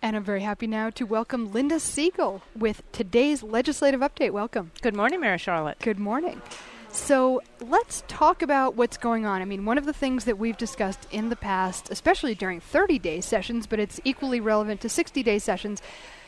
And I'm very happy now to welcome Linda Siegel with today's legislative update. Welcome. Good morning, Mary Charlotte. Good morning. So let's talk about what's going on. I mean, one of the things that we've discussed in the past, especially during 30-day sessions, but it's equally relevant to 60-day sessions,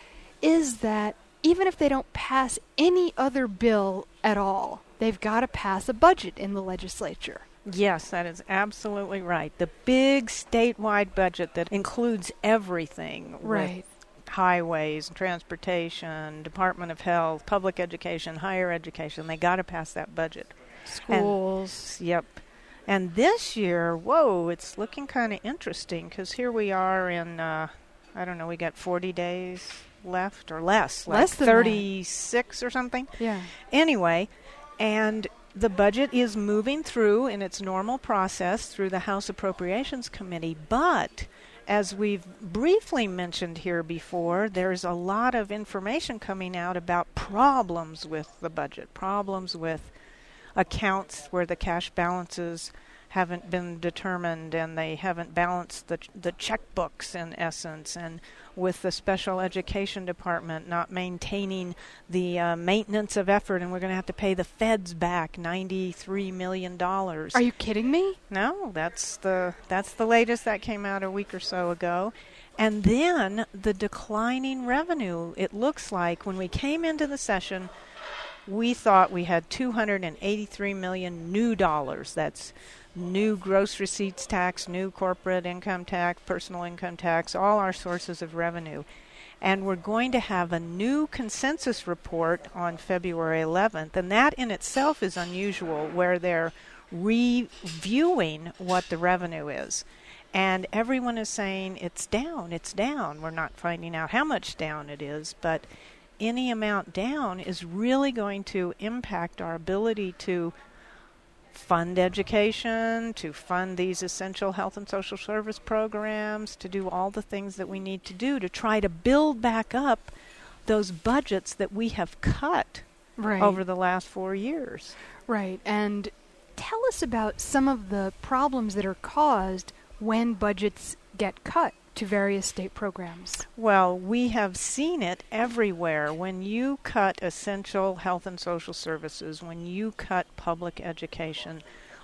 is that even if they don't pass any other bill at all, they've got to pass a budget in the legislature. Yes, that is absolutely right. The big statewide budget that includes everything. Right. With highways, transportation, Department of Health, public education, higher education. They got to pass that budget. Schools. Yep. And this year, it's looking kind of interesting because here we are in, we got 40 days left or less. Less than 36 or something. Yeah. Anyway, and the budget is moving through in its normal process through the House Appropriations Committee, but as we've briefly mentioned here before, there's a lot of information coming out about problems with the budget, problems with accounts where the cash balances haven't been determined and they haven't balanced the checkbooks in essence, and with the special education department not maintaining the maintenance of effort, and we're going to have to pay the feds back $93 million. Are you kidding me? No, that's the latest that came out a week or so ago. And then the declining revenue. It looks like when we came into the session, we thought we had $283 million new dollars. That's new gross receipts tax, new corporate income tax, personal income tax, all our sources of revenue. And we're going to have a new consensus report on February 11th, and that in itself is unusual, where they're reviewing what the revenue is. And everyone is saying it's down, it's down. We're not finding out how much down it is, but any amount down is really going to impact our ability to fund education, to fund these essential health and social service programs, to do all the things that we need to do to try to build back up those budgets that we have cut over the last 4 years. Right. And tell us about some of the problems that are caused when budgets get cut to various state programs. Well, we have seen it everywhere. When you cut essential health and social services, when you cut public education,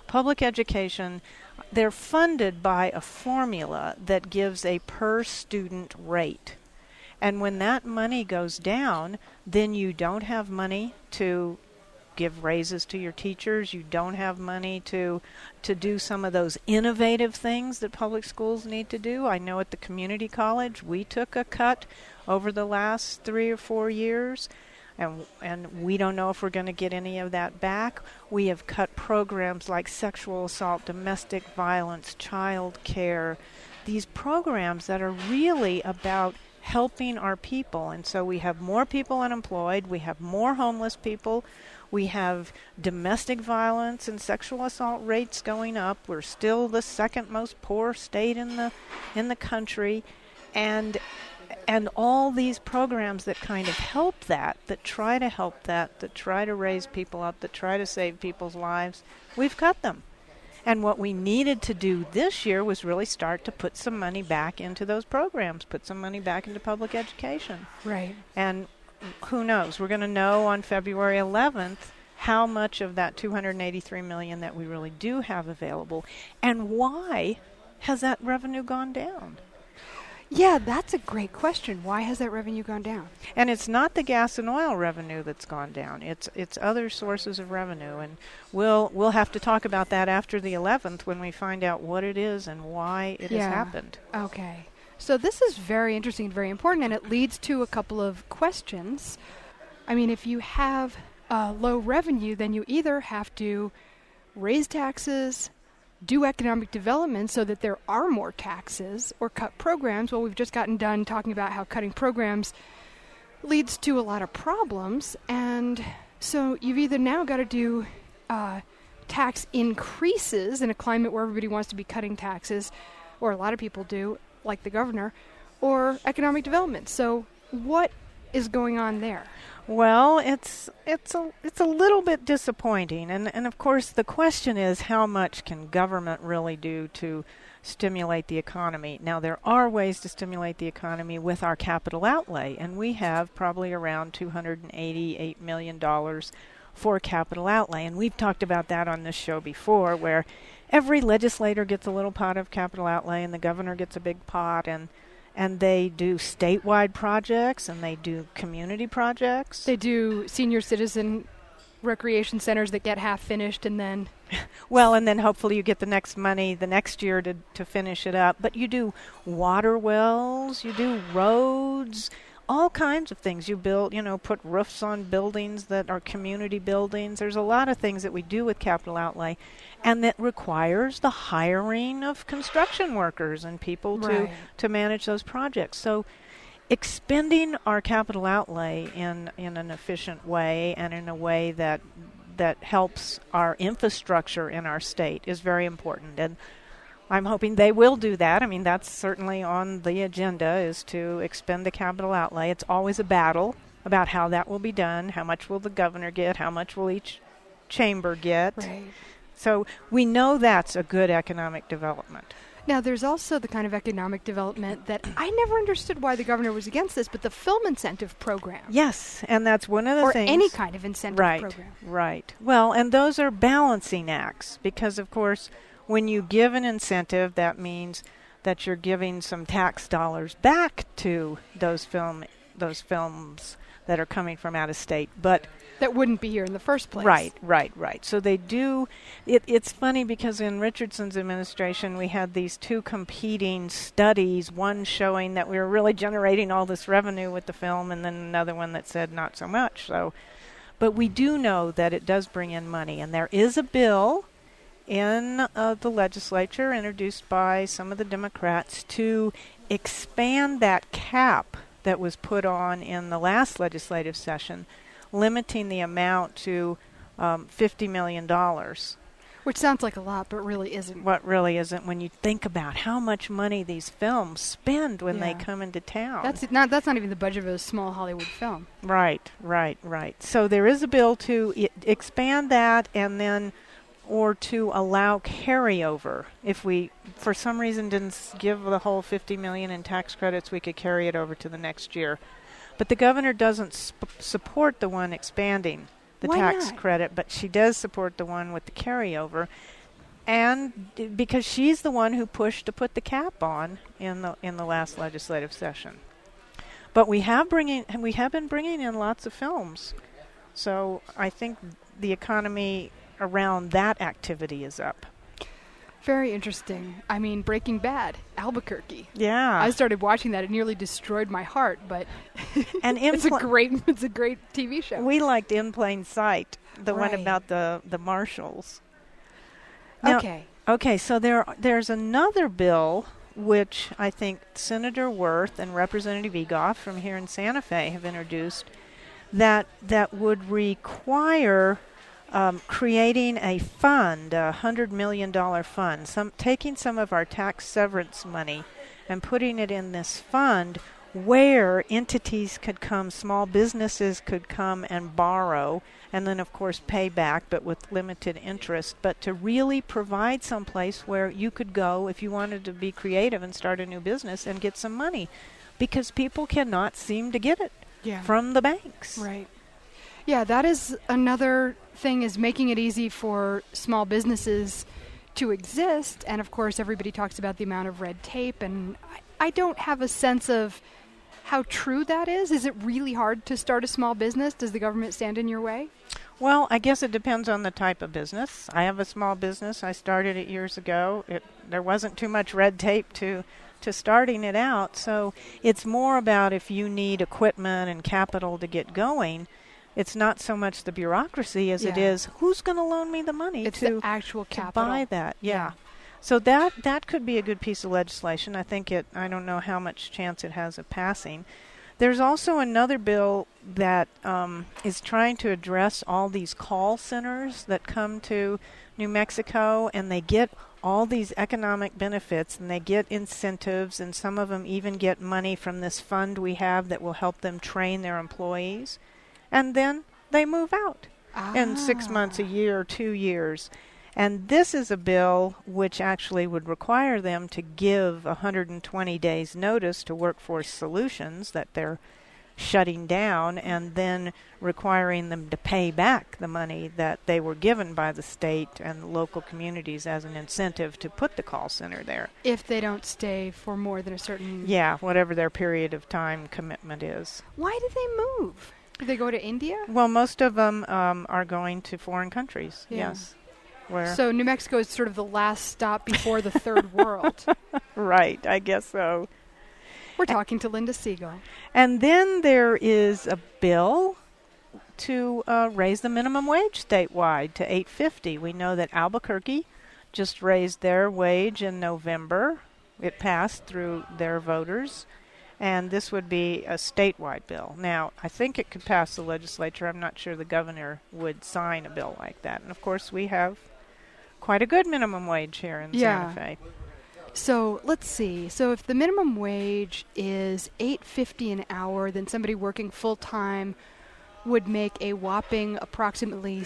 they're funded by a formula that gives a per student rate. And when that money goes down, then you don't have money to give raises to your teachers. You don't have money to do some of those innovative things that public schools need to do. I know at the community college we took a cut over the last 3 or 4 years, and we don't know if we're going to get any of that back. We have cut programs like sexual assault, domestic violence, child care, these programs that are really about helping our people. And so we have more people unemployed, we have more homeless people, we have domestic violence and sexual assault rates going up. We're still the second most poor state in the country, and all these programs that kind of help that try to help that try to raise people up, that try to save people's lives, we've cut them. And what we needed to do this year was really start to put some money back into those programs, put some money back into public education. Right. And who knows? We're going to know on February 11th how much of that $283 million that we really do have available, and why has that revenue gone down? Yeah, that's a great question. Why has that revenue gone down? And it's not the gas and oil revenue that's gone down. It's other sources of revenue, and we'll have to talk about that after the 11th when we find out what it is and why it has happened. Okay. So this is very interesting and very important, and it leads to a couple of questions. I mean, if you have low revenue, then you either have to raise taxes, do economic development so that there are more taxes, or cut programs. Well, we've just gotten done talking about how cutting programs leads to a lot of problems, and so you've either now got to do tax increases in a climate where everybody wants to be cutting taxes, or a lot of people do, like the governor, or economic development. So what is going on there? Well, it's a little bit disappointing, and of course the question is, how much can government really do to stimulate the economy. Now, there are ways to stimulate the economy with our capital outlay, and we have probably around $288 million for capital outlay. And we've talked about that on this show before, where every legislator gets a little pot of capital outlay and the governor gets a big pot, and they do statewide projects and they do community projects. They do senior citizen recreation centers that get half finished and then... Well, and then hopefully you get the next money the next year to finish it up. But you do water wells, you do roads, all kinds of things. You build, put roofs on buildings that are community buildings. There's a lot of things that we do with capital outlay, and that requires the hiring of construction workers and people to manage those projects. So expending our capital outlay in an efficient way and in a way that helps our infrastructure in our state is very important. And I'm hoping they will do that. I mean, that's certainly on the agenda, is to expend the capital outlay. It's always a battle about how that will be done. How much will the governor get? How much will each chamber get? Right. So we know that's a good economic development. Now, there's also the kind of economic development that I never understood why the governor was against this, but the film incentive program. Yes, and that's one of the things. Or any kind of incentive program. Right. Well, and those are balancing acts because, of course, when you give an incentive, that means that you're giving some tax dollars back to those films that are coming from out of state, but that wouldn't be here in the first place. Right. So they do. It's funny because in Richardson's administration we had these two competing studies, one showing that we were really generating all this revenue with the film, and then another one that said not so much. So, but we do know that it does bring in money, and there is a bill in the legislature introduced by some of the Democrats to expand that cap that was put on in the last legislative session, limiting the amount to $50 million. Which sounds like a lot, but really isn't. What really isn't when you think about how much money these films spend when they come into town. That's not even the budget of a small Hollywood film. Right. So there is a bill to expand that, and then or to allow carryover. If we, for some reason, didn't give the whole $50 million in tax credits, we could carry it over to the next year. But the governor doesn't support the one expanding the tax credit, but she does support the one with the carryover, and because she's the one who pushed to put the cap on in the last legislative session. But we have been bringing in lots of films, so I think the economy around that activity is up. Very interesting. I mean, Breaking Bad, Albuquerque. Yeah. I started watching that. It nearly destroyed my heart, but and it's a great TV show. We liked In Plain Sight, the one about the marshals. Now, okay, so there's another bill which I think Senator Wirth and Representative Egoff from here in Santa Fe have introduced that would require creating a fund, a $100 million fund, taking some of our tax severance money and putting it in this fund where entities could come, small businesses could come and borrow, and then, of course, pay back, but with limited interest, but to really provide some place where you could go if you wanted to be creative and start a new business and get some money, because people cannot seem to get it from the banks. Right. Yeah, that is another thing, is making it easy for small businesses to exist. And, of course, everybody talks about the amount of red tape, and I don't have a sense of how true that is. Is it really hard to start a small business? Does the government stand in your way? Well, I guess it depends on the type of business. I have a small business. I started it years ago. There wasn't too much red tape to starting it out. So it's more about if you need equipment and capital to get going. It's not so much the bureaucracy as it is who's going to loan me the money the actual capital to buy that. Yeah. So that could be a good piece of legislation. I don't know how much chance it has of passing. There's also another bill that is trying to address all these call centers that come to New Mexico, and they get all these economic benefits, and they get incentives, and some of them even get money from this fund we have that will help them train their employees. And then they move out in 6 months, a year, 2 years. And this is a bill which actually would require them to give 120 days notice to Workforce Solutions that they're shutting down, and then requiring them to pay back the money that they were given by the state and local communities as an incentive to put the call center there. If they don't stay for more than a certain... Yeah, whatever their period of time commitment is. Why did they move? Did they go to India? Well, most of them are going to foreign countries, Yeah. yes. Where So New Mexico is sort of the last stop before the third world. Right, I guess so. We're talking to Linda Siegel. And then there is a bill to raise the minimum wage statewide to $8.50. We know that Albuquerque just raised their wage in November. It passed through their voters, and this would be a statewide bill. Now, I think it could pass the legislature. I'm not sure the governor would sign a bill like that. And, of course, we have quite a good minimum wage here in Santa Fe. So let's see. So if the minimum wage is $8.50 an hour, then somebody working full time would make a whopping approximately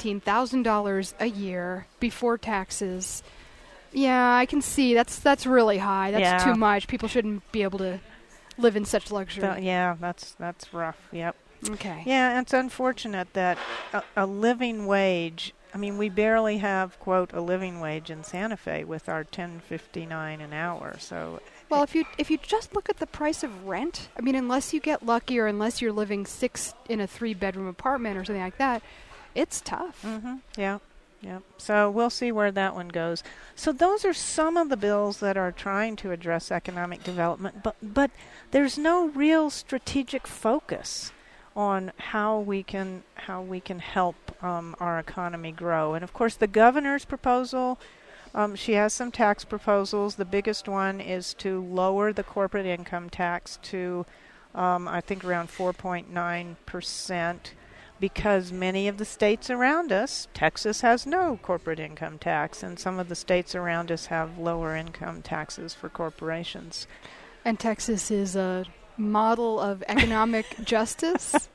$17,000 a year before taxes. Yeah, I can see that's really high. That's too much. People shouldn't be able to live in such luxury. So, yeah, that's rough. Yep. Okay. Yeah, it's unfortunate that a living wage. I mean, we barely have, quote, a living wage in Santa Fe with our $10.59 an hour. So, well, if you just look at the price of rent, I mean, unless you get lucky or unless you're living 6 in a 3-bedroom apartment or something like that, it's tough. Mm-hmm. Yeah. Yeah. So we'll see where that one goes. So those are some of the bills that are trying to address economic development, but there's no real strategic focus on how we can help our economy grow. And of course, the governor's proposal, she has some tax proposals. The biggest one is to lower the corporate income tax to, I think, around 4.9%, because many of the states around us, Texas has no corporate income tax, and some of the states around us have lower income taxes for corporations. And Texas is a model of economic justice.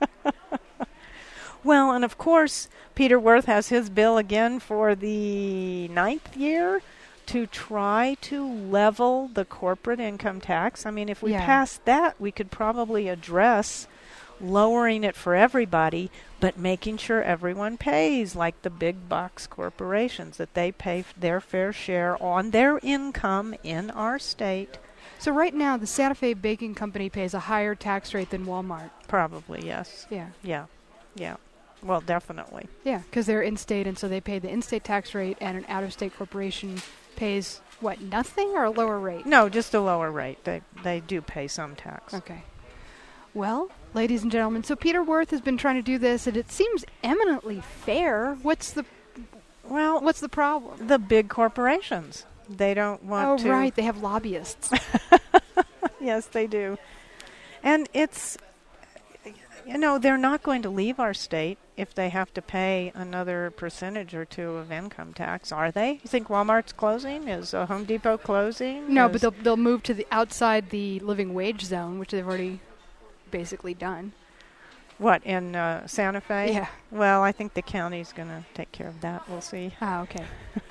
Well, and of course, Peter Wirth has his bill again for the 9th year to try to level the corporate income tax. I mean, if we passed that, we could probably address lowering it for everybody, but making sure everyone pays, like the big box corporations, that they pay their fair share on their income in our state. So right now, the Santa Fe Baking Company pays a higher tax rate than Walmart. Probably, yes. Yeah. Yeah. Well, definitely. Yeah, because they're in-state, and so they pay the in-state tax rate, and an out-of-state corporation pays, what, nothing or a lower rate? No, just a lower rate. They do pay some tax. Okay. Well, ladies and gentlemen, so Peter Wirth has been trying to do this, and it seems eminently fair. What's the problem? The big corporations. They don't want to... Oh, right. They have lobbyists. Yes, they do. And it's, they're not going to leave our state if they have to pay another percentage or two of income tax, are they? You think Walmart's closing? Is Home Depot closing? No, but they'll move to the outside the living wage zone, which they've already basically done. What, in Santa Fe? Yeah. Well, I think the county's going to take care of that. We'll see. Ah, okay.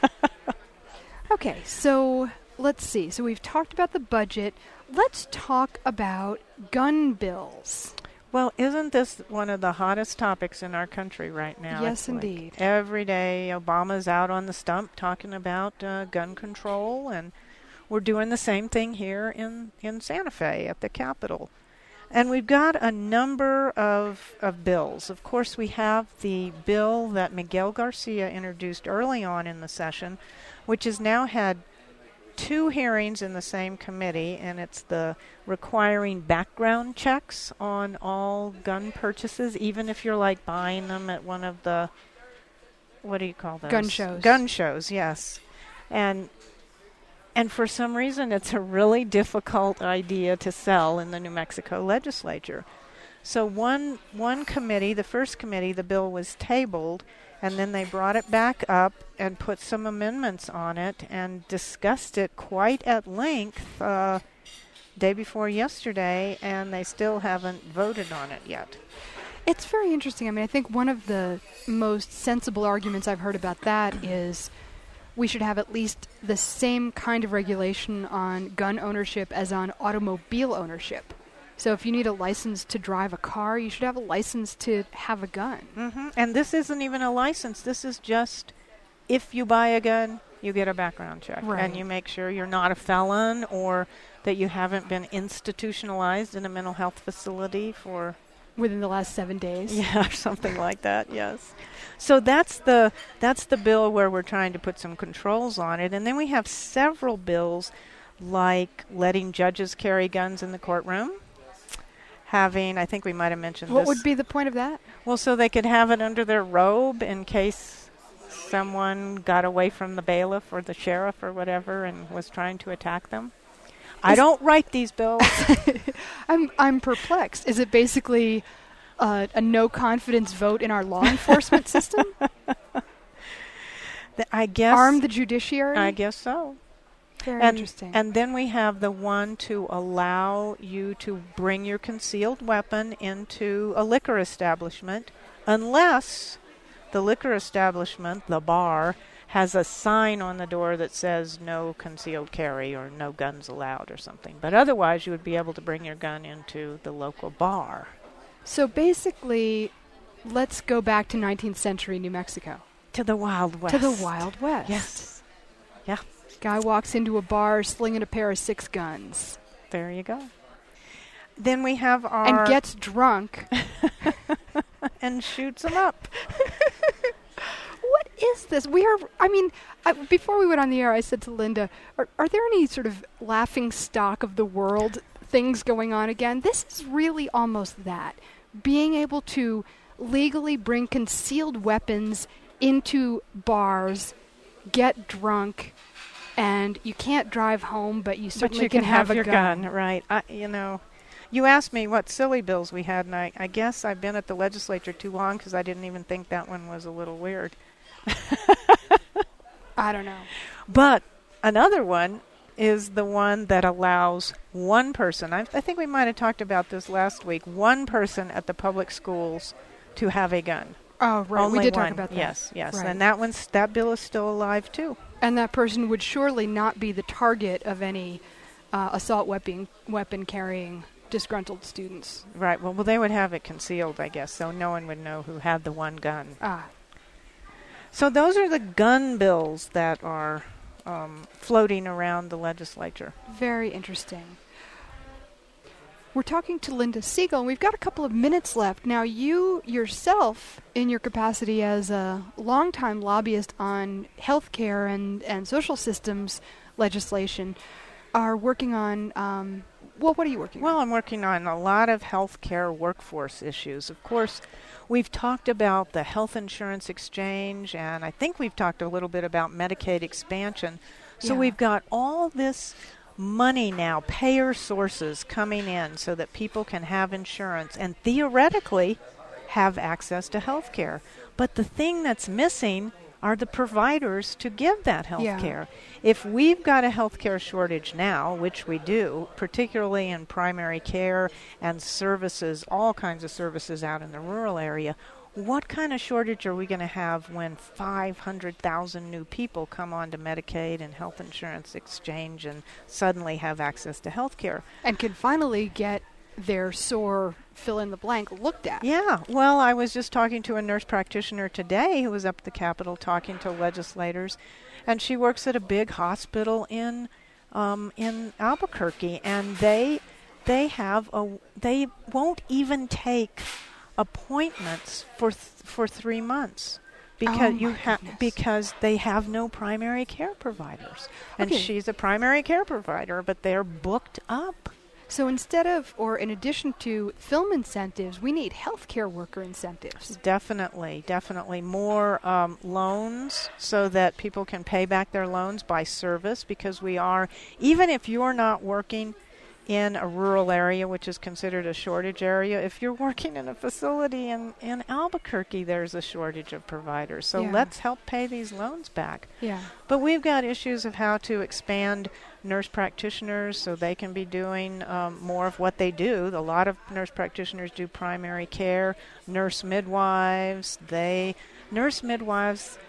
Okay, so let's see. So we've talked about the budget. Let's talk about gun bills. Well, isn't this one of the hottest topics in our country right now? Yes, indeed. Every day Obama's out on the stump talking about gun control, and we're doing the same thing here in Santa Fe at the Capitol. And we've got a number of bills. Of course, we have the bill that Miguel Garcia introduced early on in the session, which has now had 2 hearings in the same committee, and it's the requiring background checks on all gun purchases, even if you're like buying them at one of the, what do you call those? Gun shows. Gun shows, yes. And for some reason, it's a really difficult idea to sell in the New Mexico legislature. So one committee, the first committee, the bill was tabled, and then they brought it back up and put some amendments on it and discussed it quite at length day before yesterday, and they still haven't voted on it yet. It's very interesting. I mean, I think one of the most sensible arguments I've heard about that is we should have at least the same kind of regulation on gun ownership as on automobile ownership. So if you need a license to drive a car, you should have a license to have a gun. Mm-hmm. And this isn't even a license. This is just, if you buy a gun, you get a background check. Right. And you make sure you're not a felon or that you haven't been institutionalized in a mental health facility for... Within the last 7 days. Yeah, or something like that, yes. So that's the bill where we're trying to put some controls on it. And then we have several bills like letting judges carry guns in the courtroom. I think we might have mentioned What this. would be the point of that? Well, so they could have it under their robe in case someone got away from the bailiff or the sheriff or whatever and was trying to attack them. I don't write these bills. I'm perplexed. Is it basically a no confidence vote in our law enforcement system? I guess. Arm the judiciary? I guess so. Very interesting. And then we have the one to allow you to bring your concealed weapon into a liquor establishment unless the liquor establishment, the bar, has a sign on the door that says no concealed carry or no guns allowed or something. But otherwise, you would be able to bring your gun into the local bar. So basically, let's go back to 19th century New Mexico. To the Wild West. To the Wild West. Yes. Yeah. Guy walks into a bar slinging a pair of 6 guns. There you go. Then we have our... And gets drunk. and shoots them up. What is this? Before we went on the air, I said to Linda, are there any sort of laughing stock of the world things going on again? This is really almost that. Being able to legally bring concealed weapons into bars, get drunk, and you can't drive home, but you certainly can have a your gun. Right. You asked me what silly bills we had, and I guess I've been at the legislature too long because I didn't even think that one was a little weird. I don't know. But another one is the one that allows one person, I think we might have talked about this last week, one person at the public schools to have a gun. Oh, right. Only we did one. talk about that. Yes. Right. And that bill is still alive, too. And that person would surely not be the target of any assault weapon carrying disgruntled students. Right. Well, they would have it concealed, I guess, so no one would know who had the one gun. So those are the gun bills that are floating around the legislature. Very interesting. We're talking to Linda Siegel, and we've got a couple of minutes left. Now, you yourself, in your capacity as a longtime lobbyist on healthcare and social systems legislation, are working on... what are you working on? Well, I'm working on a lot of healthcare workforce issues. Of course, we've talked about the health insurance exchange, and I think we've talked a little bit about Medicaid expansion. So we've got all this money now, payer sources coming in so that people can have insurance and theoretically have access to health care. But the thing that's missing are the providers to give that health care. If we've got a health care shortage now, which we do, particularly in primary care and services, all kinds of services out in the rural area, what kind of shortage are we going to have when 500,000 new people come onto Medicaid and health insurance exchange and suddenly have access to health care? And can finally get their sore fill-in-the-blank looked at. Yeah. Well, I was just talking to a nurse practitioner today who was up at the Capitol talking to legislators, and she works at a big hospital in Albuquerque, and they won't even take appointments for 3 months because they have no primary care providers. And she's a primary care provider, but they're booked up. So instead of, or in addition to film incentives, we need healthcare worker incentives. Definitely. More loans so that people can pay back their loans by service, because even if you're not working in a rural area, which is considered a shortage area, if you're working in a facility in Albuquerque, there's a shortage of providers. So let's help pay these loans back. Yeah. But we've got issues of how to expand nurse practitioners so they can be doing more of what they do. A lot of nurse practitioners do primary care. Nurse midwives,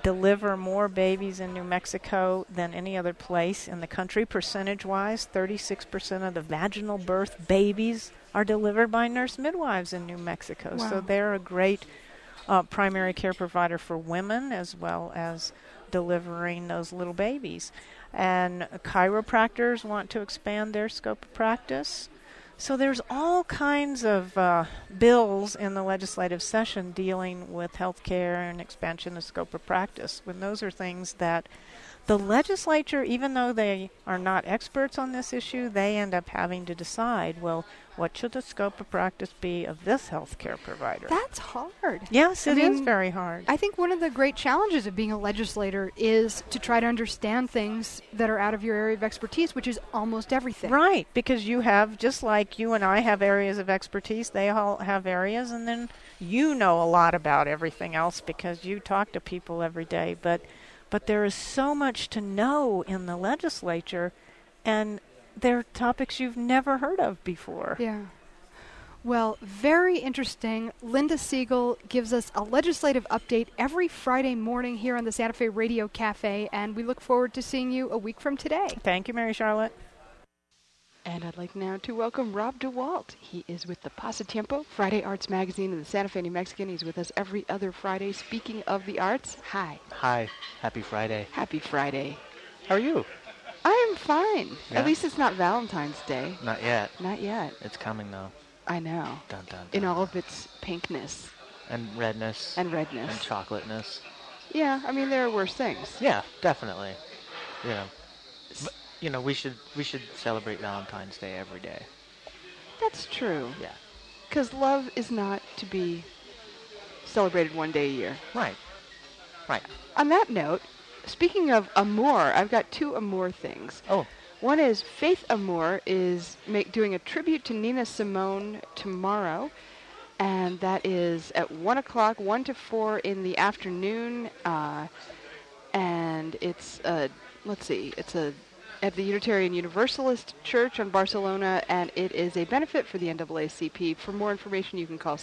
deliver more babies in New Mexico than any other place in the country. Percentage-wise, 36% of the vaginal birth babies are delivered by nurse midwives in New Mexico. Wow. So they're a great primary care provider for women as well as delivering those little babies. And chiropractors want to expand their scope of practice. So there's all kinds of bills in the legislative session dealing with health care and expansion of scope of practice. When those are things that the legislature, even though they are not experts on this issue, they end up having to decide, well, what should the scope of practice be of this health care provider? That's hard. Yes, it is mean, very hard. I think one of the great challenges of being a legislator is to try to understand things that are out of your area of expertise, which is almost everything. Right, because you have, just like you and I have areas of expertise, they all have areas, and then you know a lot about everything else because you talk to people every day. But there is so much to know in the legislature, and they're topics you've never heard of before. Yeah. Well, very interesting. Linda Siegel gives us a legislative update every Friday morning here on the Santa Fe Radio Cafe, and we look forward to seeing you a week from today. Thank you, Mary Charlotte. And I'd like now to welcome Rob DeWalt. He is with the Pasatiempo, Friday Arts Magazine in the Santa Fe New Mexican. He's with us every other Friday. Speaking of the arts, hi. Hi. Happy Friday. Happy Friday. How are you? I am fine. Yeah? At least it's not Valentine's Day. Not yet. Not yet. It's coming, though. I know. Dun, dun, dun. In all of its pinkness. And redness. And redness. And chocolateness. Yeah, I mean, there are worse things. Yeah, definitely. Yeah. But, you know, we should celebrate Valentine's Day every day. That's true. Yeah. Because love is not to be celebrated one day a year. Right. Right. On that note, speaking of amour, I've got two amour things. Oh. One is Faith Amour is doing a tribute to Nina Simone tomorrow, and that is at 1 o'clock, 1 to 4 in the afternoon, and it's, it's at the Unitarian Universalist Church on Barcelona, and it is a benefit for the NAACP. For more information, you can call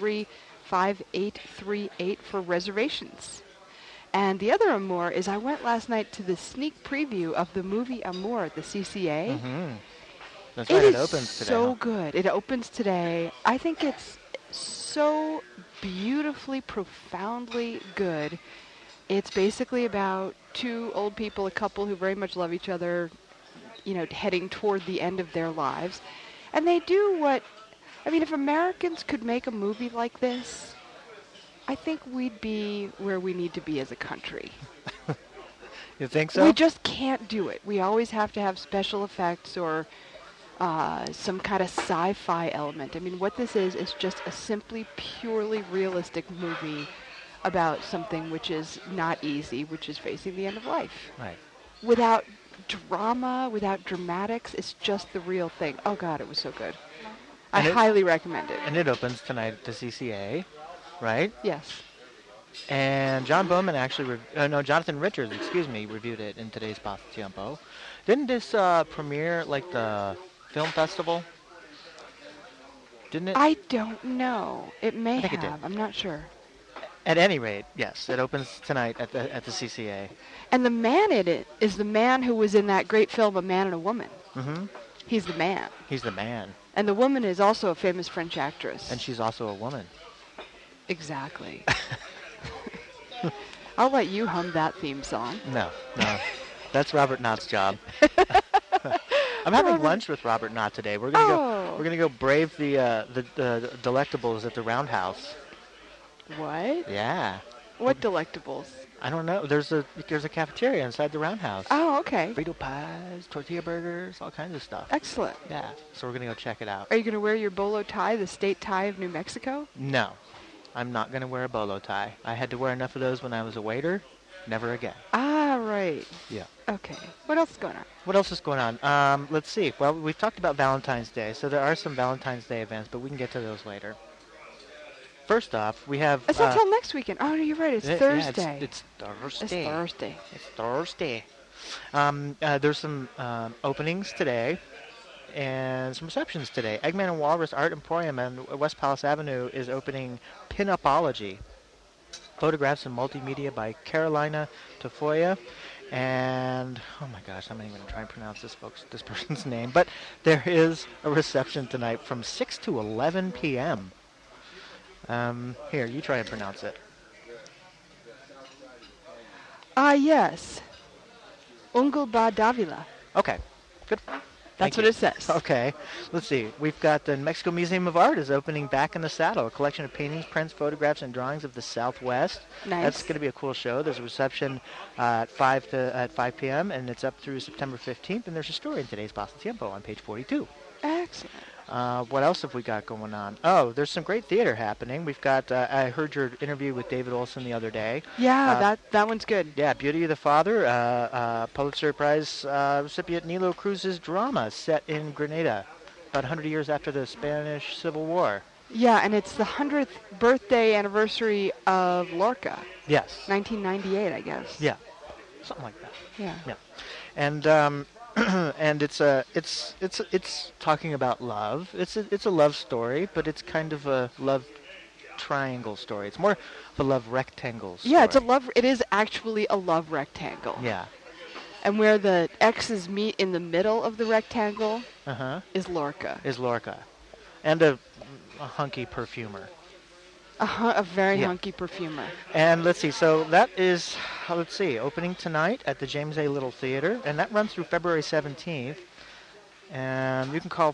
603-5838 for reservations. And the other amour is I went last night to the sneak preview of the movie Amour at the CCA. Mm-hmm. That's right. It opens today. So good. It opens today. I think it's so beautifully, profoundly good. It's basically about two old people, a couple who very much love each other, you know, heading toward the end of their lives. And they do what, I mean, if Americans could make a movie like this, I think we'd be where we need to be as a country. You think so? We just can't do it. We always have to have special effects or some kind of sci-fi element. I mean, what this is just a simply, purely realistic movie about something which is not easy, which is facing the end of life. Right. Without drama, without dramatics, it's just the real thing. Oh, God, it was so good. I highly recommend it. And it opens tonight at the CCA. Right? Yes. And John Bowman actually, Jonathan Richards, reviewed it in today's Pasatiempo. Didn't this premiere like the film festival? Didn't it? I don't know. It may I think have. it did. I'm not sure. At any rate, yes, it opens tonight at the CCA. And the man in it is the man who was in that great film, A Man and a Woman. Mm-hmm. He's the man. He's the man. And the woman is also a famous French actress. And she's also a woman. Exactly. I'll let you hum that theme song. No. That's Robert Knott's job. I'm having lunch with Robert Knott today. We're gonna go brave the delectables at the Roundhouse. What? Yeah. What delectables? I don't know. There's a cafeteria inside the Roundhouse. Oh, okay. Burrito pies, tortilla burgers, all kinds of stuff. Excellent. Yeah. So we're gonna go check it out. Are you gonna wear your bolo tie, the state tie of New Mexico? No. I'm not going to wear a bolo tie. I had to wear enough of those when I was a waiter. Never again. Ah, right. Yeah. Okay. What else is going on? What else is going on? Let's see. Well, we've talked about Valentine's Day, so there are some Valentine's Day events, but we can get to those later. First off, we have... It's until next weekend. Oh, no, you're right. It's Thursday. Yeah, it's Thursday. It's Thursday. It's Thursday. There's some openings today. And some receptions today. Eggman and Walrus Art Emporium on West Palace Avenue is opening Pin-Upology. Photographs and Multimedia by Carolina Tafoya. And, oh my gosh, I'm not even going to try and pronounce this person's name. But there is a reception tonight from 6 to 11 p.m. Here, you try and pronounce it. Yes. Ungelba Davila. Okay, good. That's Thank what you. it says. Okay, let's see. We've got the New Mexico Museum of Art is opening Back in the Saddle, a collection of paintings, prints, photographs, and drawings of the Southwest. Nice. That's going to be a cool show. There's a reception at 5 p.m., and it's up through September 15th, and there's a story in today's Boston Tiempo on page 42. Excellent. What else have we got going on? Oh, there's some great theater happening. We've got, I heard your interview with David Olson the other day. Yeah, that one's good. Yeah, Beauty of the Father, Pulitzer Prize recipient Nilo Cruz's drama set in Grenada about 100 years after the Spanish Civil War. Yeah, and it's the 100th birthday anniversary of Lorca. Yes. 1998, I guess. Yeah, something like that. Yeah. Yeah, and and it's talking about love. It's a love story, but it's kind of a love triangle story. It's more of a love rectangle story. Yeah, it is actually a love rectangle. Yeah. And where the X's meet in the middle of the rectangle is Lorca. Is Lorca, and a hunky perfumer. A very Yeah. hunky perfumer. And let's see, so that is, opening tonight at the James A. Little Theater, and that runs through February 17th. And you can call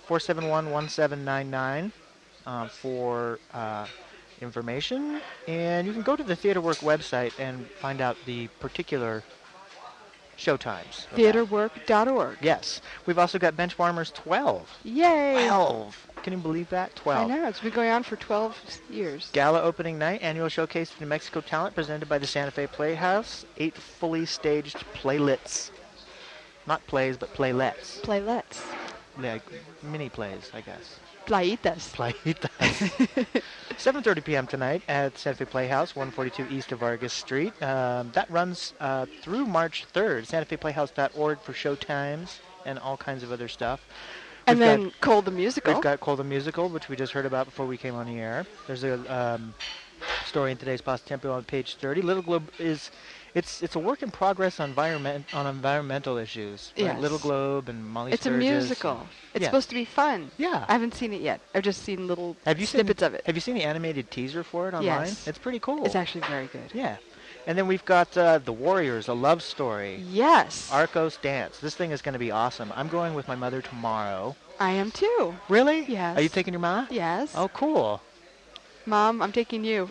471-1799 for information, and you can go to the TheaterWork website and find out the particular showtimes. of that. Theaterwork.org. Yes. We've also got Benchwarmers 12. Yay! 12! Can you believe that? 12. I know, it's been going on for 12 years. Gala opening night, annual showcase of New Mexico talent presented by the Santa Fe Playhouse. 8 fully staged playlets. Not plays, but playlets. Playlets. Like mini plays, I guess. Playitas. Playitas. 7:30 p.m. tonight at Santa Fe Playhouse, 142 East of Vargas Street. That runs through March 3rd. SantaFePlayhouse.org for showtimes and all kinds of other stuff. And We've then got- Cole the Musical. We've got Cole the Musical, which we just heard about before we came on the air. There's a story in today's Boston Tempo on page 30. Little Globe is it's a work in progress on environmental issues. Right? Yes. Little Globe and Molly It's a Sturgis. musical. It's Yeah. supposed to be fun. Yeah. I haven't seen it yet. I've just seen little Have you snippets seen, of it. Have you seen the animated teaser for it online? Yes. It's pretty cool. It's actually very good. Yeah. And then we've got The Warriors, a love story. Yes. Arcos Dance. This thing is going to be awesome. I'm going with my mother tomorrow. I am too. Really? Yes. Are you taking your ma? Yes. Oh, cool. Mom, I'm taking you.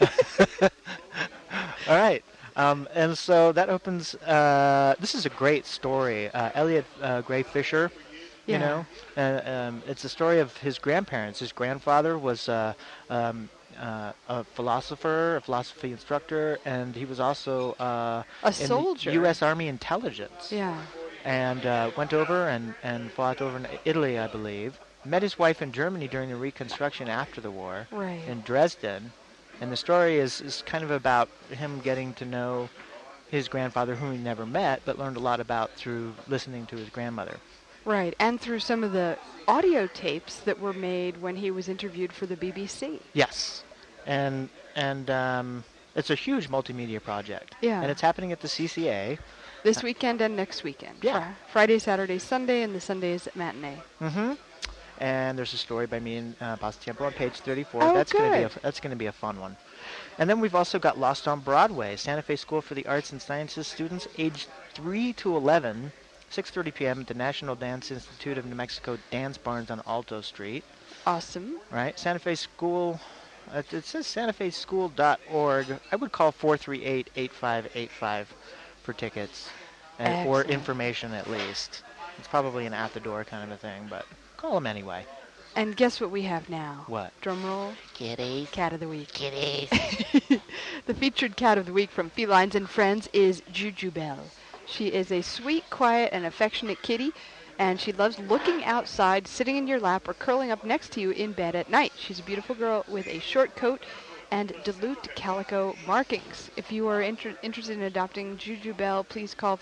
All right. And so that opens. This is a great story. Elliot Gray Fisher, you Yeah. know, it's a story of his grandparents. His grandfather was a philosopher, a philosophy instructor, and he was also A in soldier. the U.S. Army intelligence. Yeah. And went over and fought over in Italy, I believe. Met his wife in Germany during the Reconstruction after the war Right. in Dresden. And the story is kind of about him getting to know his grandfather, whom he never met, but learned a lot about through listening to his grandmother. Right. And through some of the audio tapes that were made when he was interviewed for the BBC. Yes. And it's a huge multimedia project. Yeah. And it's happening at the CCA. This weekend and next weekend. Yeah. Friday, Saturday, Sunday, and the Sundays at matinee. Mm-hmm. And there's a story by me and Boston Tempo on page 34. Oh, that's good. That's going to be a fun one. And then we've also got Lost on Broadway, Santa Fe School for the Arts and Sciences students aged 3 to 11, 6:30 p.m. at the National Dance Institute of New Mexico Dance Barns on Alto Street. Awesome. Right? Santa Fe School. It says santafeschool.org. I would call 438-8585 for tickets or Excellent. information at least. It's probably an at-the-door kind of a thing, but call them anyway. And guess what we have now? What? Drum roll. Kitties. Cat of the week. Kitties. The featured cat of the week from Felines and Friends is Jujubelle. She is a sweet, quiet, and affectionate kitty, and she loves looking outside, sitting in your lap, or curling up next to you in bed at night. She's a beautiful girl with a short coat and Duluth calico markings. If you are interested in adopting Jujubelle, please call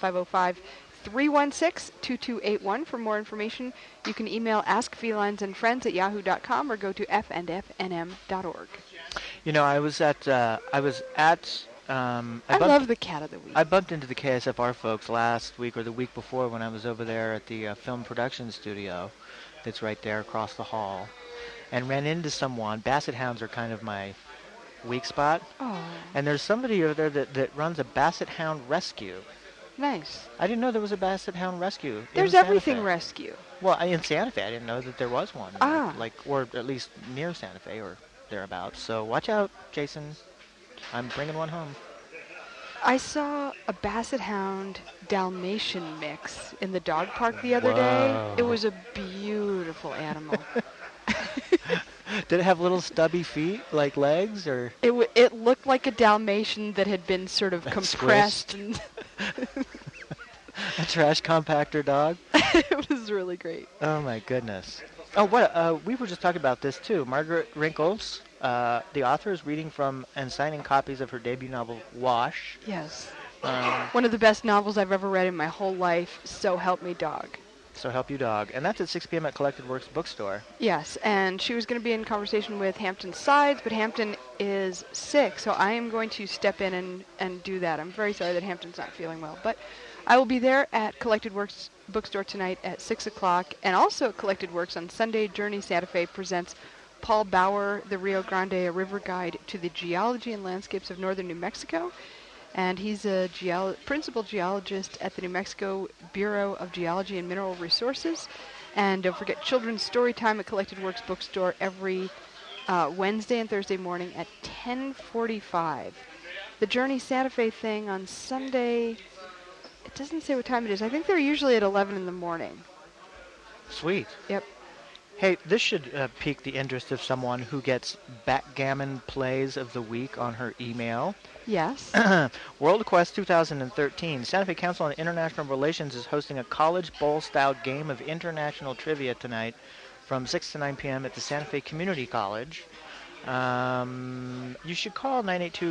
505-316-2281 for more information. You can email askfelinesandfriends@yahoo.com or go to fndfnm.org. You know, I was at I love the cat of the week. I bumped into the KSFR folks last week or the week before when I was over there at the film production studio that's right there across the hall, and ran into someone. Basset hounds are kind of my weak spot. Oh, And there's somebody over there that runs a Basset Hound rescue. nice. I didn't know there was a Basset Hound rescue in There's Santa everything Fe. rescue. Well, in Santa Fe, I didn't know that there was one. Ah. Or at least near Santa Fe or thereabouts. So watch out, Jason. I'm bringing one home. I saw a Basset Hound Dalmatian mix in the dog park the other day. It Whoa. was a beautiful animal. Did it have little stubby feet, like legs, or? It looked like a Dalmatian that had been sort of compressed. And A trash compactor dog? it was really great. Oh my goodness. Oh, what? We were just talking about this too. Margaret Wrinkles, the author, is reading from and signing copies of her debut novel, Wash. Yes. Um, One of the best novels I've ever read in my whole life, So Help Me Dog. So help you, dog. And that's at 6 p.m. at Collected Works Bookstore. Yes, and she was going to be in conversation with Hampton Sides, but Hampton is sick, so I am going to step in and do that. I'm very sorry that Hampton's not feeling well, but I will be there at Collected Works Bookstore tonight at 6 o'clock, and also at Collected Works on Sunday. Journey Santa Fe presents Paul Bauer, The Rio Grande, a river guide to the geology and landscapes of northern New Mexico. And he's a principal geologist at the New Mexico Bureau of Geology and Mineral Resources. And don't forget Children's Story Time at Collected Works Bookstore every Wednesday and Thursday morning at 10:45. The Journey Santa Fe thing on Sunday, it doesn't say what time it is. I think they're usually at 11 in the morning. Sweet. Yep. Hey, this should pique the interest of someone who gets backgammon plays of the week on her email. Yes. World Quest 2013. Santa Fe Council on International Relations is hosting a college bowl-style game of international trivia tonight from 6 to 9 p.m. at the Santa Fe Community College. You should call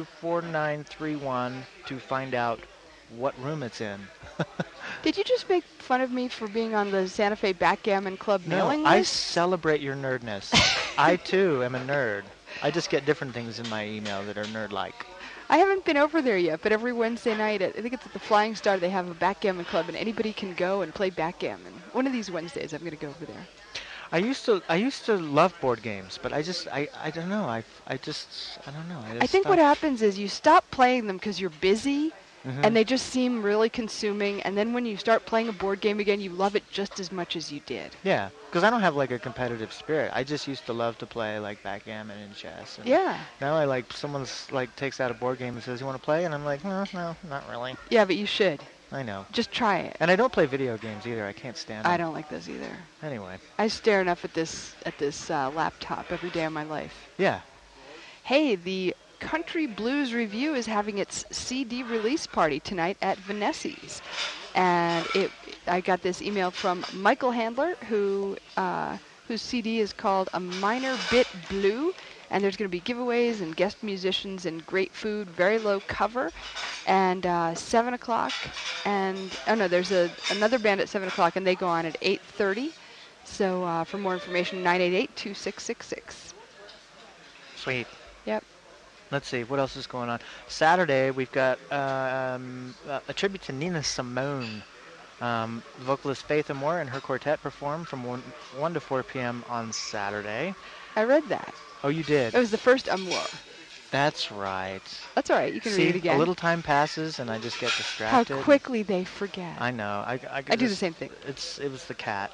982-4931 to find out what room it's in. Did you just make fun of me for being on the Santa Fe Backgammon Club mailing I list? celebrate your nerdness. I, too, am a nerd. I just get different things in my email that are nerd-like. I haven't been over there yet, but every Wednesday night, I think it's at the Flying Star, they have a backgammon club, and anybody can go and play backgammon. One of these Wednesdays, I'm going to go over there. I used to love board games, but I don't know. I don't know. I think what happens is you stop playing them because you're busy, Mhm. and they just seem really consuming, and then when you start playing a board game again, you love it just as much as you did. Yeah, because I don't have like a competitive spirit. I just used to love to play like backgammon and chess. And Yeah. now I like someone's like takes out a board game and says, "You want to play?" And I'm like, "No, not really." Yeah, but you should. I know. Just try it. And I don't play video games either. I can't stand them. I don't like those either. Anyway. I stare enough at this laptop every day of my life. Yeah. Hey, the Country Blues Review is having its CD release party tonight at Vanessi's. And I got this email from Michael Handler, whose CD is called A Minor Bit Blue. And there's going to be giveaways and guest musicians and great food, very low cover. And 7 o'clock. And, there's another band at 7 o'clock, and they go on at 8:30. So for more information, 988-2666. Sweet. Yep. Let's see, what else is going on? Saturday, we've got a tribute to Nina Simone. Vocalist Faith Amore and her quartet perform from 1 to 4 p.m. on Saturday. I read that. Oh, you did? It was the first Amour. That's right. That's all right. You can See, read it again. a little time passes and I just get How distracted. quickly they forget. I know. I do the same thing. It was the cat.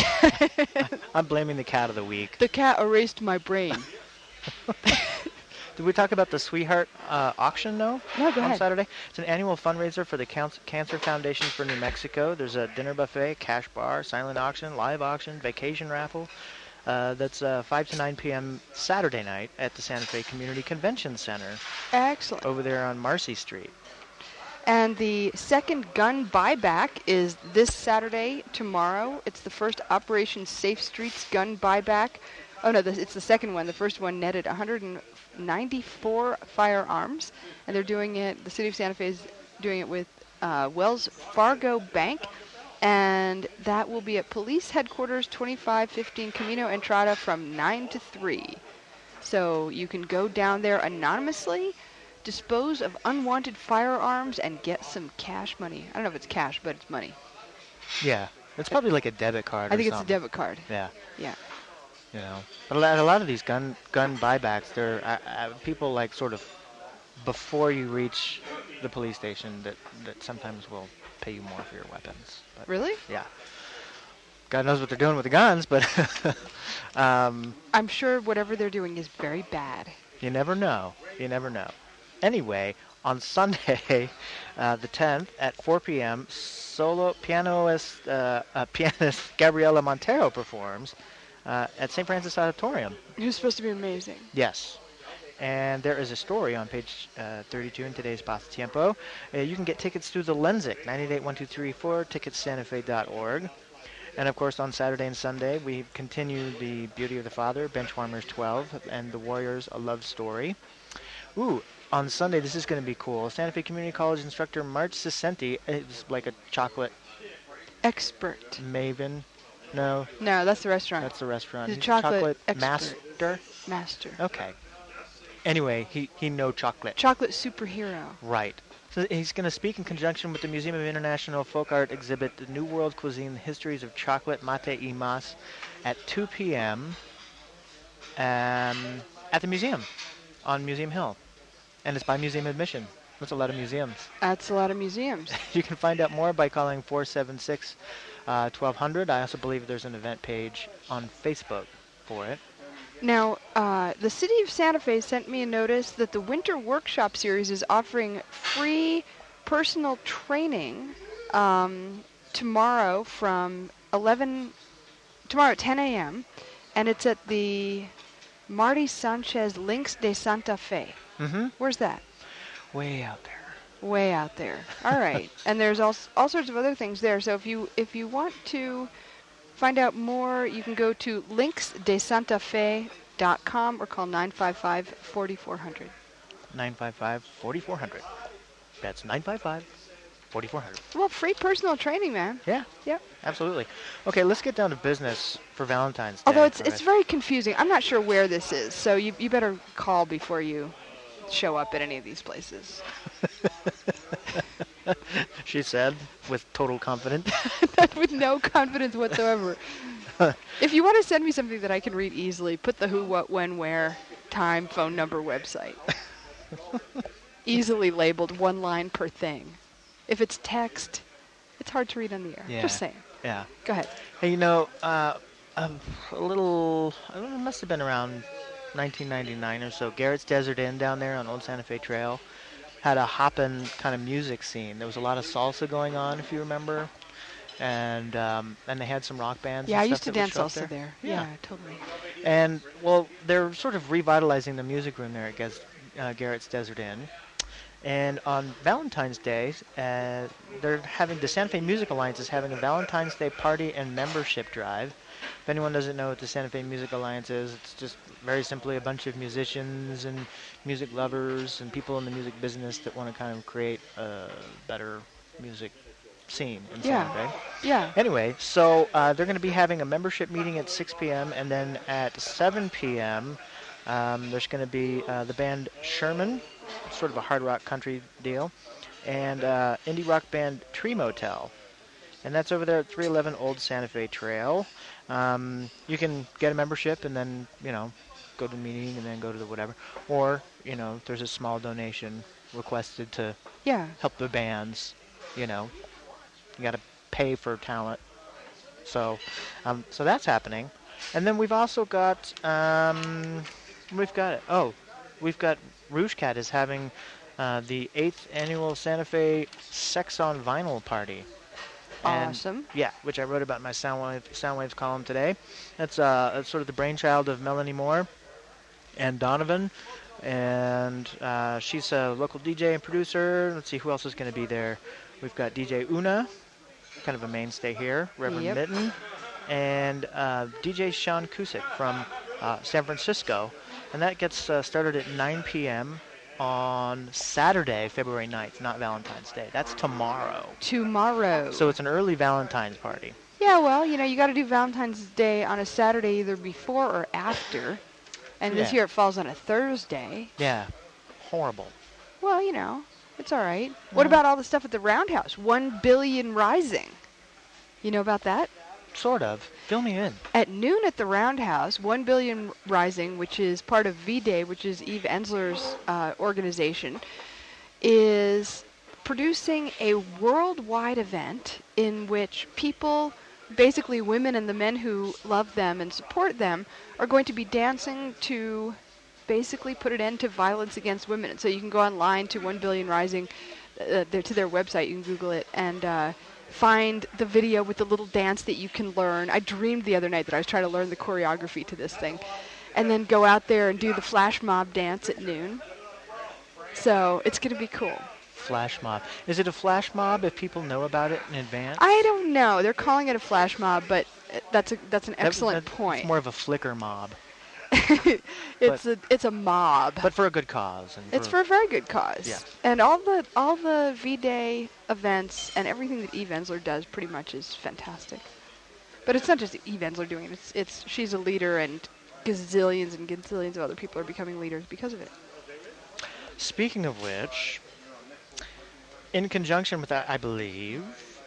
I'm blaming the cat of the week. The cat erased my brain. Did we talk about the Sweetheart auction, though? No, go on ahead. Saturday? It's an annual fundraiser for the Cancer Foundation for New Mexico. There's a dinner buffet, cash bar, silent auction, live auction, vacation raffle. That's 5 to 9 p.m. Saturday night at the Santa Fe Community Convention Center Excellent. over there on Marcy Street. And the second gun buyback is this Saturday, tomorrow. It's the first Operation Safe Streets gun buyback. Oh, no, it's the second one. The first one netted 194 firearms. And they're doing it, the city of Santa Fe is doing it with Wells Fargo Bank. And that will be at Police Headquarters, 2515 Camino Entrada from 9 to 3. So you can go down there anonymously, dispose of unwanted firearms, and get some cash money. I don't know if it's cash, but it's money. Yeah. It's probably like a debit card I think or it's a something. debit card. Yeah. Yeah. You know. But a lot of these gun buybacks, they're people like sort of before you reach the police station that sometimes will pay you more for your weapons. But Really? yeah. God knows what they're doing with the guns, but I'm sure whatever they're doing is very bad. you never know. You never know. Anyway, on Sunday, the 10th at 4 p.m., pianist Gabriela Montero performs at St. Francis Auditorium. It was supposed to be amazing. Yes. And there is a story on page 32 in today's Pasatiempo. You can get tickets through the Lensic, 988-1234, ticketsantafe.org. And, of course, on Saturday and Sunday, we continue the Beauty of the Father, Benchwarmers 12, and the Warriors, A Love Story. Ooh, on Sunday, this is going to be cool. Santa Fe Community College instructor March Cicenti is like a chocolate Expert. maven. No, No, that's the restaurant. that's the restaurant. He's a chocolate expert. master. Master. Okay. Anyway, he know chocolate. Chocolate superhero. Right. So he's going to speak in conjunction with the Museum of International Folk Art exhibit, The New World Cuisine, The Histories of Chocolate, Mate y Mas, at 2 p.m. At the museum on Museum Hill. And it's by museum admission. That's a lot of museums. That's a lot of museums. You can find out more by calling 476-1200. I also believe there's an event page on Facebook for it. Now, the city of Santa Fe sent me a notice that the Winter Workshop Series is offering free personal training tomorrow tomorrow at 10 a.m., and it's at the Marty Sanchez Links de Santa Fe. Mm-hmm. Where's that? Way out there. Way out there. All right. And there's all sorts of other things there. So if you want to find out more, you can go to linksdesantafe.com or call 955-4400. 955-4400. That's 955-4400. Well, free personal training, man. Yeah. Yep. Absolutely. Okay, let's get down to business for Valentine's Day. Although it's very confusing. I'm not sure where this is, so you better call before you show up at any of these places. She said, with total confidence. With no confidence whatsoever. If you want to send me something that I can read easily, put the who, what, when, where, time, phone number, website. Easily labeled, one line per thing. If it's text, it's hard to read on the air. Yeah. Just saying. Yeah. Go ahead. Hey, a little, I don't know, it must have been around 1999 or so. Garrett's Desert Inn down there on Old Santa Fe Trail had a hoppin' kind of music scene. There was a lot of salsa going on, if you remember, and they had some rock bands. Yeah, and I stuff used to that would dance show up salsa there. Yeah. Yeah, totally. And well, they're sort of revitalizing the music room there at Garrett's Desert Inn. And on Valentine's Day, they're having the Santa Fe Music Alliance is having a Valentine's Day party and membership drive. If anyone doesn't know what the Santa Fe Music Alliance is, it's just very simply a bunch of musicians and music lovers and people in the music business that want to kind of create a better music scene in Santa Fe. Yeah. Anyway, so they're going to be having a membership meeting at 6 p.m. and then at 7 p.m. There's going to be the band Sherman, sort of a hard rock country deal, and indie rock band Tree Motel. And that's over there at 311 Old Santa Fe Trail. You can get a membership and then, go to the meeting and then go to the whatever. Or, there's a small donation requested to help the bands, You got to pay for talent. So that's happening. And then we've also got, we've got Rouge Cat is having the 8th annual Santa Fe Sex on Vinyl party. And, awesome. Yeah, which I wrote about in my Soundwaves column today. That's sort of the brainchild of Melanie Moore and Donovan. And she's a local DJ and producer. Let's see who else is going to be there. We've got DJ Una, kind of a mainstay here, Reverend Mitten, and DJ Sean Cusick from San Francisco. And that gets started at 9 p.m. on Saturday, February 9th, not Valentine's Day. That's tomorrow. Tomorrow. So it's an early Valentine's party. Yeah, well, you got to do Valentine's Day on a Saturday either before or after. And this Yeah. year it falls on a Thursday. Yeah. Horrible. Well, it's all right. What about all the stuff at the Roundhouse? 1 Billion Rising. You know about that? Sort of. Fill me in. At noon at the Roundhouse, 1 Billion Rising, which is part of V-Day, which is Eve Ensler's organization, is producing a worldwide event in which people, basically women and the men who love them and support them, are going to be dancing to basically put an end to violence against women. And so you can go online to 1 Billion Rising, to their website, you can Google it, and find the video with the little dance that you can learn. I dreamed the other night that I was trying to learn the choreography to this thing. And then go out there and do the flash mob dance at noon. So it's going to be cool. Flash mob. Is it a flash mob if people know about it in advance? I don't know. They're calling it a flash mob, but that's an excellent point. It's more of a flicker mob. It's a mob. But for a good cause. And It's for a very good cause. Yeah. And all the V-Day events and everything that Eve Ensler does pretty much is fantastic. But it's not just Eve Ensler doing it. She's a leader, and gazillions and gazillions of other people are becoming leaders because of it. Speaking of which, in conjunction with that, I believe,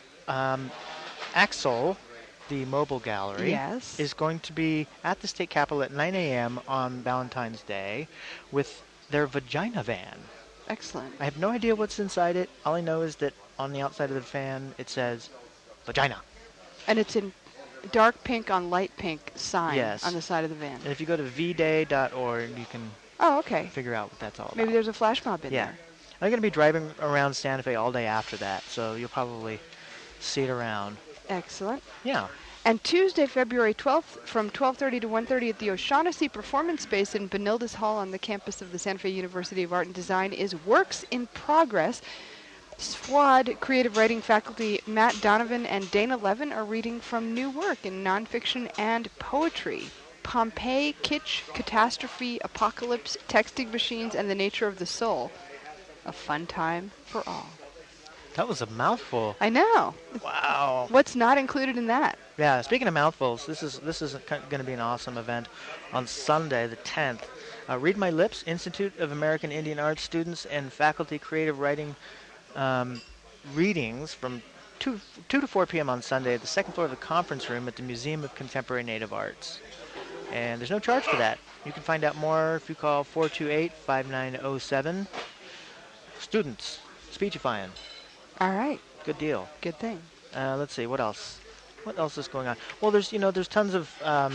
Axel, the mobile gallery, Yes. is going to be at the state capitol at 9 a.m. on Valentine's Day with their vagina van. Excellent. I have no idea what's inside it. All I know is that on the outside of the van it says vagina. And it's in dark pink on light pink sign Yes. on the side of the van. And if you go to vday.org, you can Oh, okay. figure out what that's all about. Maybe there's a flash mob in Yeah. there. I'm going to be driving around Santa Fe all day after that, so you'll probably see it around. Excellent. Yeah. And Tuesday, February 12th, from 12:30 to 1:30 at the O'Shaughnessy Performance Space in Benilde Hall on the campus of the Santa Fe University of Art and Design is Works in Progress. SWAD creative writing faculty Matt Donovan and Dana Levin are reading from new work in nonfiction and poetry. Pompeii, Kitsch, Catastrophe, Apocalypse, Texting Machines, and the Nature of the Soul. A fun time for all. That was a mouthful. I know. Wow. What's not included in that? Yeah, speaking of mouthfuls, this is going to be an awesome event on Sunday, the 10th. Read My Lips, Institute of American Indian Arts students and faculty creative writing readings from 2 to 4 p.m. on Sunday at the second floor of the conference room at the Museum of Contemporary Native Arts. And there's no charge for that. You can find out more if you call 428-5907. Students, speechifying. All right. Good deal. Good thing. Let's see, what else? What else is going on? Well, there's tons of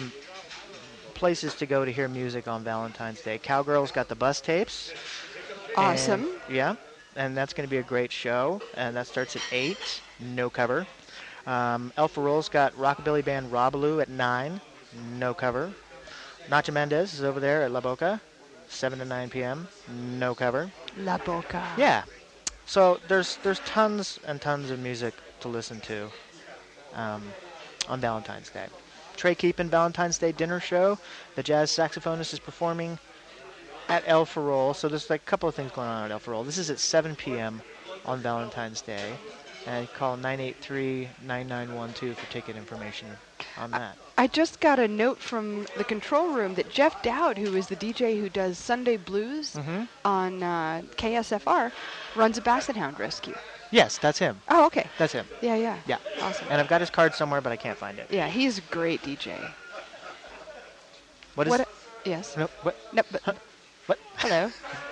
places to go to hear music on Valentine's Day. Cowgirls got the bus tapes. Awesome. Yeah, and that's going to be a great show, and that starts at 8, no cover. El Farol's got Rockabilly Band Robaloo at 9, no cover. Nacho Mendez is over there at La Boca, 7 to 9 p.m., no cover. La Boca. Yeah. So there's tons and tons of music to listen to on Valentine's Day. Trey Keepin Valentine's Day dinner show. The jazz saxophonist is performing at El Farol. So there's like a couple of things going on at El Farol. This is at 7 p.m. on Valentine's Day. And call 983-9912 for ticket information on that. I just got a note from the control room that Jeff Dowd, who is the DJ who does Sunday Blues on KSFR, runs a Basset Hound rescue. Yes, that's him. Oh, okay. That's him. Yeah, yeah. Yeah. Awesome. And I've got his card somewhere, but I can't find it. Yeah, he's a great DJ. What is... Yes. No, what? No, but What? hello.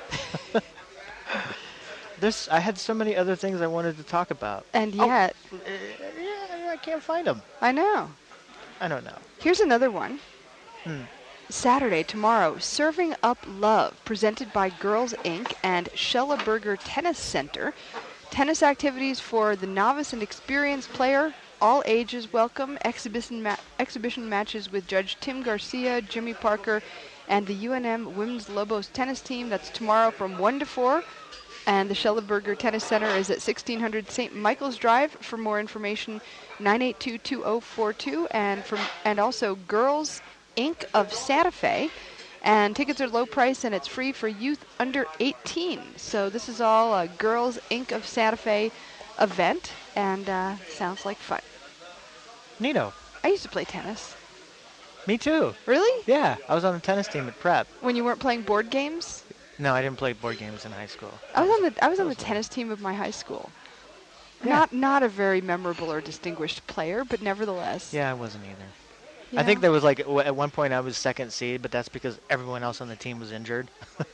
I had so many other things I wanted to talk about. And yet, Yeah, I can't find them. I know. I don't know. Here's another one. Saturday, tomorrow, Serving Up Love, presented by Girls Inc. and Schellaberger Tennis Center. Tennis activities for the novice and experienced player. All ages welcome. Exhibition matches with Judge Tim Garcia, Jimmy Parker, and the UNM Women's Lobos tennis team. That's tomorrow from 1 to 4. And the Schellaberger Tennis Center is at 1600 St. Michael's Drive. For more information, 982-2042. And also Girls Inc. of Santa Fe. And tickets are low price, and it's free for youth under 18. So this is all a Girls Inc. of Santa Fe event, and sounds like fun. Neato. I used to play tennis. Me too. Really? Yeah, I was on the tennis team at prep. When you weren't playing board games? No, I didn't play board games in high school. I was on the was tennis team of my high school. Yeah. Not a very memorable or distinguished player, but nevertheless. Yeah, I wasn't either. Yeah. I think there was like at one point I was second seed, but that's because everyone else on the team was injured.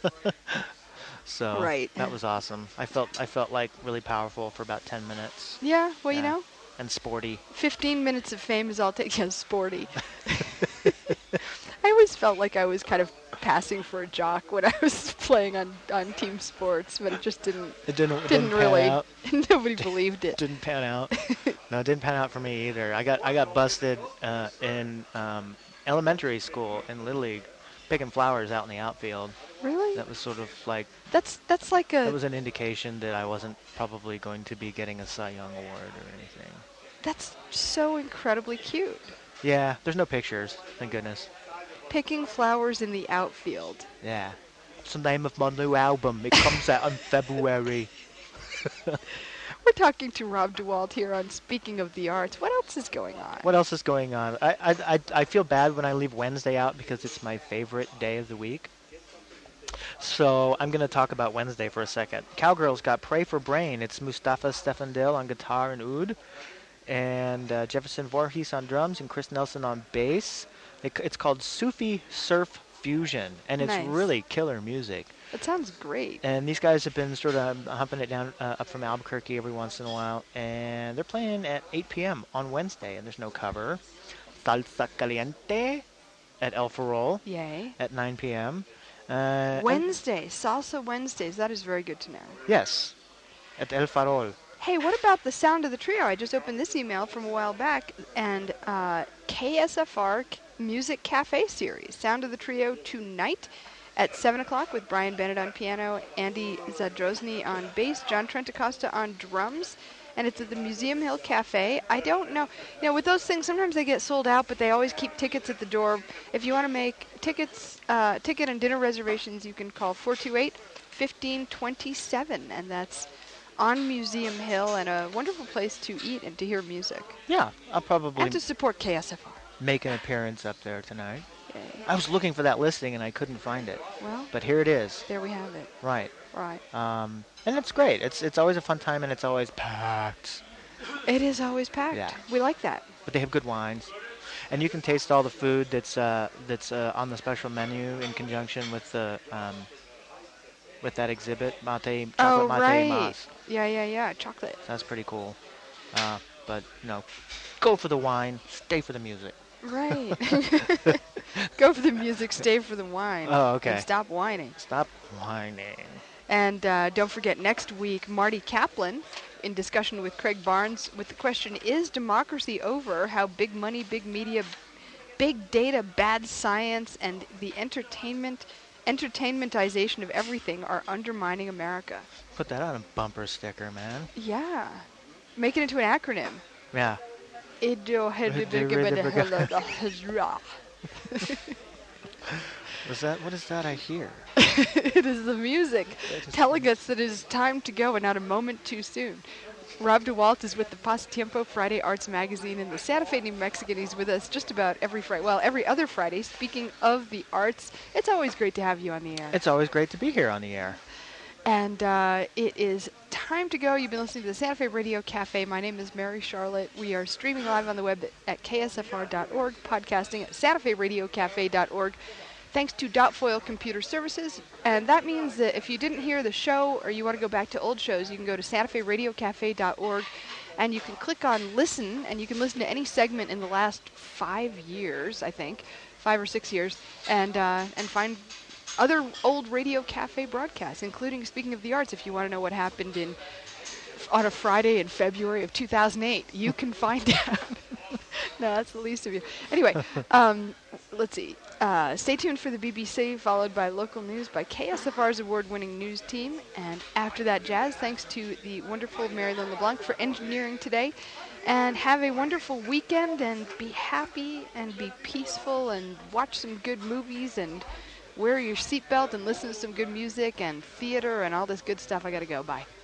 So Right. that was awesome. I felt like really powerful for about 10 minutes. Yeah, well, you Yeah. know, And sporty. 15 minutes of fame is all taken as sporty. I always felt like I was kind of passing for a jock when I was playing on team sports, but it just didn't It didn't didn't pan really. out. Nobody believed it. Didn't pan out. No, it didn't pan out for me either. I got busted in elementary school in Little League, picking flowers out in the outfield. Really? That was sort of like That's like that a was an indication that I wasn't probably going to be getting a Cy Young award or anything. that's so incredibly cute. Yeah, there's no pictures, thank goodness. Picking flowers in the outfield. Yeah. It's the name of my new album. It comes out in February. We're talking to Rob DeWalt here on Speaking of the Arts. What else is going on? What else is going on? I feel bad when I leave Wednesday out because it's my favorite day of the week. So I'm going to talk about Wednesday for a second. Cowgirls got Pray for Brain. It's Mustafa Stefandil on guitar and oud, and Jefferson Voorhees on drums, and Chris Nelson on bass. It's called Sufi Surf Fusion, and it's Nice. really killer music. That sounds great. And these guys have been sort of humping it down up from Albuquerque every once in a while, and they're playing at 8 p.m. on Wednesday, and there's no cover. Salsa Caliente at El Farol Yay. at 9 p.m. And- Wednesday, Salsa Wednesdays. That is very good to know. Yes, at El Farol. Hey, what about the Sound of the Trio? I just opened this email from a while back, and KSFR Music Cafe Series. Sound of the Trio tonight at 7 o'clock with Brian Bennett on piano, Andy Zadrozny on bass, John Trentacosta on drums, and it's at the Museum Hill Cafe. I don't know. You know, with those things, sometimes they get sold out, but they always keep tickets at the door. If you want to make tickets, ticket and dinner reservations, you can call 428-1527, and that's on Museum Hill, and a wonderful place to eat and to hear music. Yeah, I'll probably And to support KSFR. make an appearance up there tonight. Yay. I was looking for that listing and I couldn't find it, Well, but here it is. there we have it. Right. Right. And it's great. It's always a fun time and it's always packed. It is always packed. Yeah. We like that. But they have good wines, and you can taste all the food that's on the special menu in conjunction with the with that exhibit, chocolate Oh, mate right. mas. Yeah. Chocolate. That's pretty cool. But go for the wine, stay for the music. Right. Go for the music, stay for the wine. Oh, okay. And stop whining. Stop whining. And don't forget, next week, Marty Kaplan in discussion with Craig Barnes with the question, is democracy over? How big money, big media, big data, bad science, and the entertainmentization of everything are undermining America. Put that on a bumper sticker, man. Yeah. Make it into an acronym. Yeah. What is that I hear? It is the music telling us that it is time to go and not a moment too soon. Rob DeWalt is with the Pasatiempo Friday Arts Magazine in the Santa Fe, New Mexico. He's with us just about every Friday. Well, every other Friday. Speaking of the arts, it's always great to have you on the air. It's always great to be here on the air. And it is time to go. You've been listening to the Santa Fe Radio Cafe. My name is Mary Charlotte. We are streaming live on the web at ksfr.org, podcasting at santaferadiocafe.org. Thanks to Dotfoil Computer Services. And that means that if you didn't hear the show or you want to go back to old shows, you can go to santaferadiocafe.org and you can click on Listen, and you can listen to any segment in the last 5 years, I think, 5 or 6 years, and find other old Radio Cafe broadcasts, including Speaking of the Arts. If you want to know what happened on a Friday in February of 2008, you can find out. No, that's the least of you. Anyway, let's see. Stay tuned for the BBC, followed by local news by KSFR's award-winning news team. And after that, jazz, thanks to the wonderful Marilyn LeBlanc for engineering today. And have a wonderful weekend, and be happy, and be peaceful, and watch some good movies, and wear your seatbelt, and listen to some good music, and theater, and all this good stuff. I got to go. Bye.